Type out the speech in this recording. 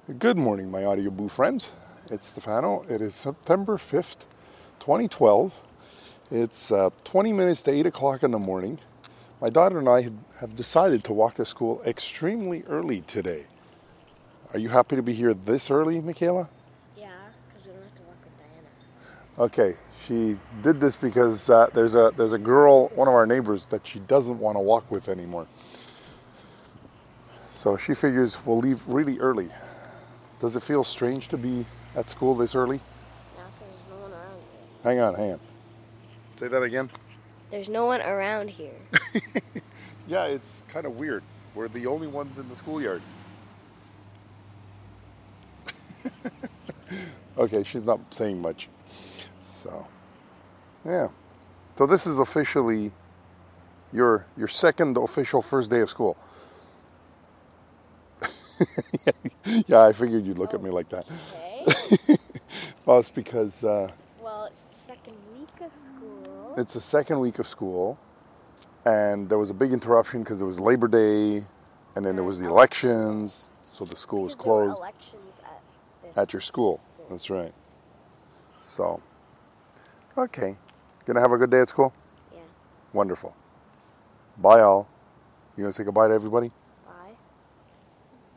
Good morning, my Audio Boo friends. It's Stefano. It is September 5th, 2012. It's 20 minutes to 8 o'clock in the morning. My daughter and I have decided to walk to school extremely early today. Are you happy to be here this early, Michaela? Yeah, because we don't have to walk with Diana. Okay, she did this because there's a girl, one of our neighbors, that she doesn't want to walk with anymore. So she figures we'll leave really early. Does it feel strange to be at school this early? Yeah, because there's no one around here. Hang on. Say that again. There's no one around here. Yeah, it's kind of weird. We're the only ones in the schoolyard. Okay, she's not saying much. So, yeah. So this is officially your second official first day of school. Yeah, I figured you'd look at me like that. Okay. Well, it's because Well, it's the second week of school. it's the second week of school, and there was a big interruption because it was Labor Day, and then there was the elections, so the school was Because there were closed elections at this at your school. That's right. So, okay. Gonna have a good day at school? Yeah. Wonderful. Bye, all. You gonna say goodbye to everybody?